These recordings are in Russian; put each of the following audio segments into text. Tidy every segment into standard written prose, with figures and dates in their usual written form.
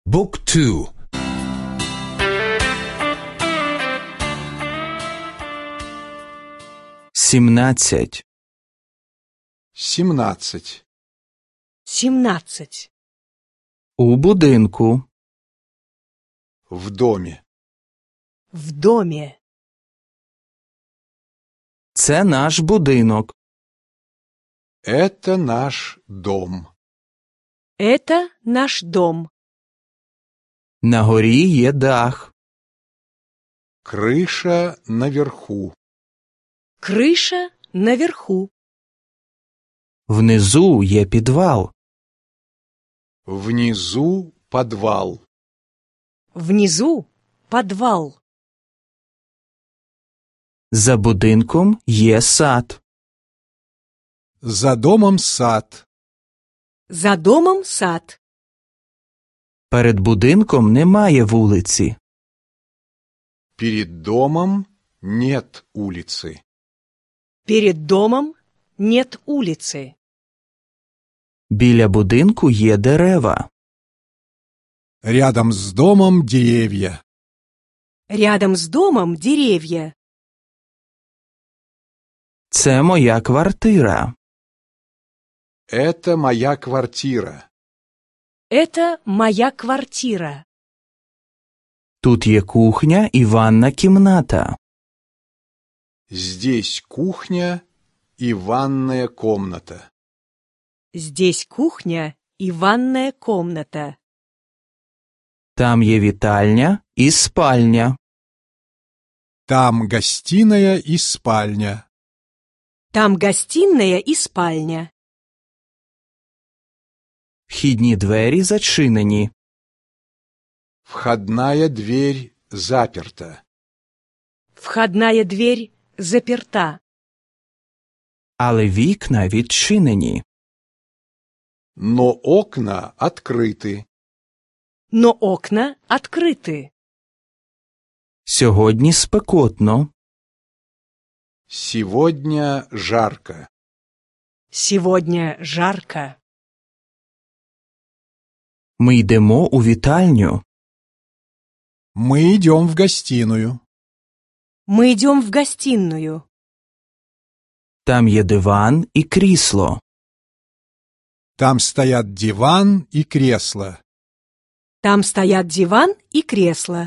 Book 2. 17. 17. 17. У будинку. В доме. В доме. Це наш будинок. Это наш дом. Это наш дом. На горі є дах. Крыша наверху. Крыша наверху. Внизу є підвал. Внизу подвал. Внизу подвал. За будинком є сад. За домом сад. За домом сад. Перед будинком немає вулиці. Перед домом нет улицы. Перед домом нет улицы. Біля будинку є дерева. Рядом с домом деревья. Рядом с домом деревья. Це моя квартира. Это моя квартира. Это моя квартира. Тут є кухня і ванна кімната. Здесь кухня и ванная комната. Здесь кухня и ванная комната. Там є вітальня і спальня. Там гостиная и спальня. Там гостиная и спальня. Вхідні двері зачинені. Входная дверь заперта. Входная дверь заперта. Але вікна відчинені. Но окна открыты. Но окна открыты. Сьогодні спекотно. Сегодня жарко. Сегодня жарко. Ми йдемо у вітальню. Мы идем в гостиную. Мы идем в гостиную. Там є диван і крісло. Там стоят диван и кресло. Там стоят диван и кресло.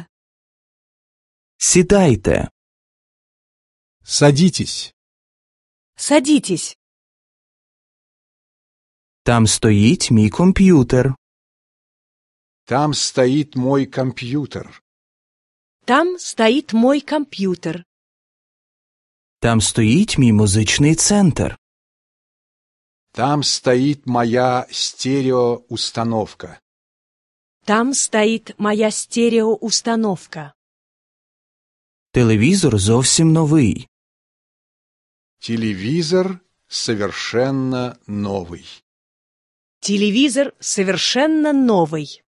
Сідайте. Садитесь. Садитесь. Там стоїть мій комп'ютер. Там стоит мой компьютер. Там стоит мой компьютер. Там стоїть мій музичний центр. Там стоит моя стереоустановка. Там стоит моя стереоустановка. Телевізор зовсім новий. Телевизор совершенно новый. Телевизор совершенно новый.